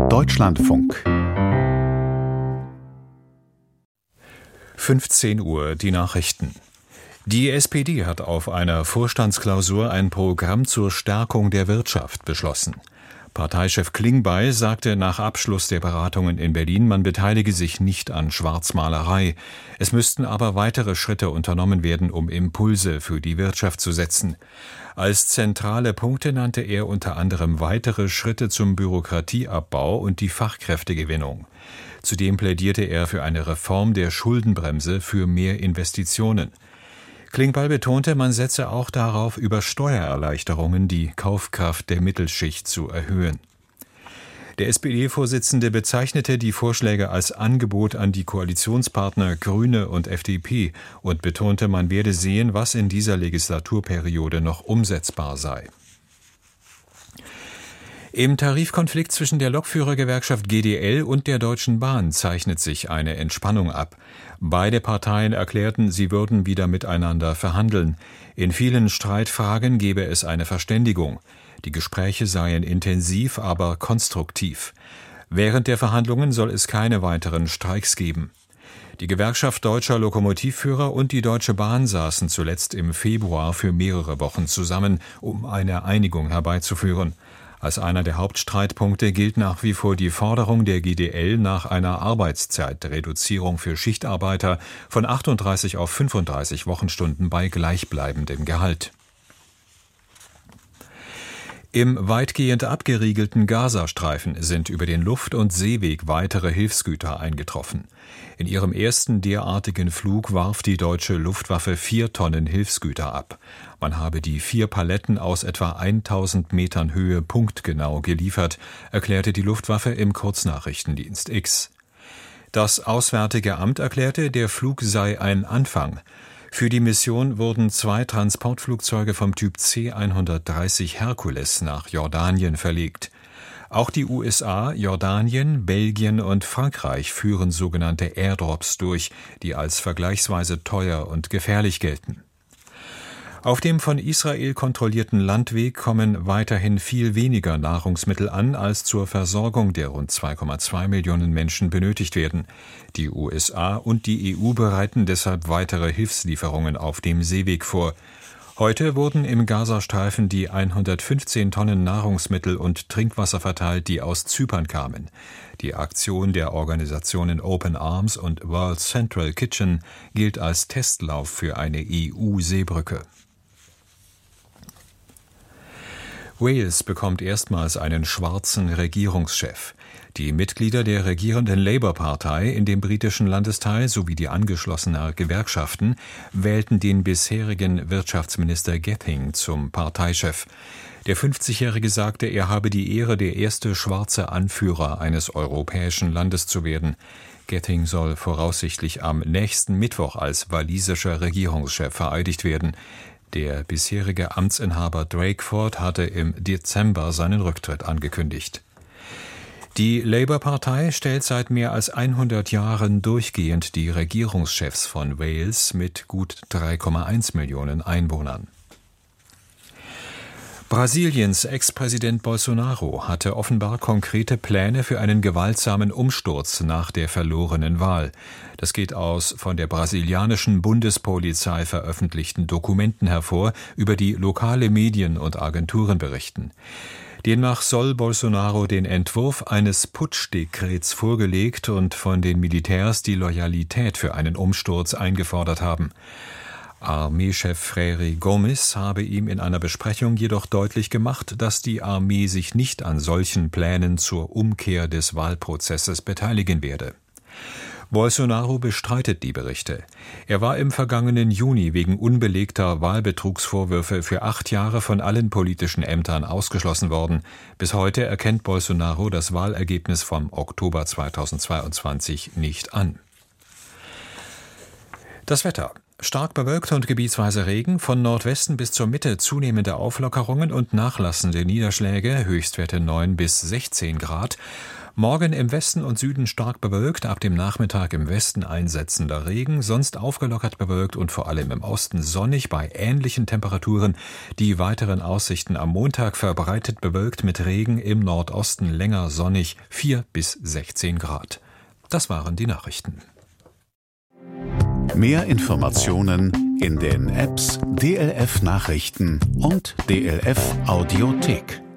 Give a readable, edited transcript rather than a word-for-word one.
Deutschlandfunk 15 Uhr, die Nachrichten. Die SPD hat auf einer Vorstandsklausur ein Programm zur Stärkung der Wirtschaft beschlossen. Parteichef Klingbeil sagte nach Abschluss der Beratungen in Berlin, man beteilige sich nicht an Schwarzmalerei. Es müssten aber weitere Schritte unternommen werden, um Impulse für die Wirtschaft zu setzen. Als zentrale Punkte nannte er unter anderem weitere Schritte zum Bürokratieabbau und die Fachkräftegewinnung. Zudem plädierte er für eine Reform der Schuldenbremse für mehr Investitionen. Klingbeil betonte, man setze auch darauf, über Steuererleichterungen die Kaufkraft der Mittelschicht zu erhöhen. Der SPD-Vorsitzende bezeichnete die Vorschläge als Angebot an die Koalitionspartner Grüne und FDP und betonte, man werde sehen, was in dieser Legislaturperiode noch umsetzbar sei. Im Tarifkonflikt zwischen der Lokführergewerkschaft GDL und der Deutschen Bahn zeichnet sich eine Entspannung ab. Beide Parteien erklärten, sie würden wieder miteinander verhandeln. In vielen Streitfragen gebe es eine Verständigung. Die Gespräche seien intensiv, aber konstruktiv. Während der Verhandlungen soll es keine weiteren Streiks geben. Die Gewerkschaft deutscher Lokomotivführer und die Deutsche Bahn saßen zuletzt im Februar für mehrere Wochen zusammen, um eine Einigung herbeizuführen. Als einer der Hauptstreitpunkte gilt nach wie vor die Forderung der GDL nach einer Arbeitszeitreduzierung für Schichtarbeiter von 38 auf 35 Wochenstunden bei gleichbleibendem Gehalt. Im weitgehend abgeriegelten Gazastreifen sind über den Luft- und Seeweg weitere Hilfsgüter eingetroffen. In ihrem ersten derartigen Flug warf die deutsche Luftwaffe 4 Tonnen Hilfsgüter ab. Man habe die 4 Paletten aus etwa 1000 Metern Höhe punktgenau geliefert, erklärte die Luftwaffe im Kurznachrichtendienst X. Das Auswärtige Amt erklärte, der Flug sei ein Anfang. Für die Mission wurden 2 Transportflugzeuge vom Typ C-130 Hercules nach Jordanien verlegt. Auch die USA, Jordanien, Belgien und Frankreich führen sogenannte Airdrops durch, die als vergleichsweise teuer und gefährlich gelten. Auf dem von Israel kontrollierten Landweg kommen weiterhin viel weniger Nahrungsmittel an, als zur Versorgung der rund 2,2 Millionen Menschen benötigt werden. Die USA und die EU bereiten deshalb weitere Hilfslieferungen auf dem Seeweg vor. Heute wurden im Gazastreifen die 115 Tonnen Nahrungsmittel und Trinkwasser verteilt, die aus Zypern kamen. Die Aktion der Organisationen Open Arms und World Central Kitchen gilt als Testlauf für eine EU-Seebrücke. Wales bekommt erstmals einen schwarzen Regierungschef. Die Mitglieder der regierenden Labour-Partei in dem britischen Landesteil sowie die angeschlossenen Gewerkschaften wählten den bisherigen Wirtschaftsminister Getting zum Parteichef. Der 50-Jährige sagte, er habe die Ehre, der erste schwarze Anführer eines europäischen Landes zu werden. Getting soll voraussichtlich am nächsten Mittwoch als walisischer Regierungschef vereidigt werden. Der bisherige Amtsinhaber Drakeford hatte im Dezember seinen Rücktritt angekündigt. Die Labour-Partei stellt seit mehr als 100 Jahren durchgehend die Regierungschefs von Wales mit gut 3,1 Millionen Einwohnern. Brasiliens Ex-Präsident Bolsonaro hatte offenbar konkrete Pläne für einen gewaltsamen Umsturz nach der verlorenen Wahl. Das geht aus von der brasilianischen Bundespolizei veröffentlichten Dokumenten hervor, über die lokale Medien und Agenturen berichten. Demnach soll Bolsonaro den Entwurf eines Putschdekrets vorgelegt und von den Militärs die Loyalität für einen Umsturz eingefordert haben. Armeechef Freire Gomes habe ihm in einer Besprechung jedoch deutlich gemacht, dass die Armee sich nicht an solchen Plänen zur Umkehr des Wahlprozesses beteiligen werde. Bolsonaro bestreitet die Berichte. Er war im vergangenen Juni wegen unbelegter Wahlbetrugsvorwürfe für 8 Jahre von allen politischen Ämtern ausgeschlossen worden. Bis heute erkennt Bolsonaro das Wahlergebnis vom Oktober 2022 nicht an. Das Wetter. Stark bewölkt und gebietsweise Regen, von Nordwesten bis zur Mitte zunehmende Auflockerungen und nachlassende Niederschläge, Höchstwerte 9 bis 16 Grad. Morgen im Westen und Süden stark bewölkt, ab dem Nachmittag im Westen einsetzender Regen, sonst aufgelockert bewölkt und vor allem im Osten sonnig bei ähnlichen Temperaturen. Die weiteren Aussichten am Montag: verbreitet bewölkt mit Regen, im Nordosten länger sonnig, 4 bis 16 Grad. Das waren die Nachrichten. Mehr Informationen in den Apps DLF Nachrichten und DLF Audiothek.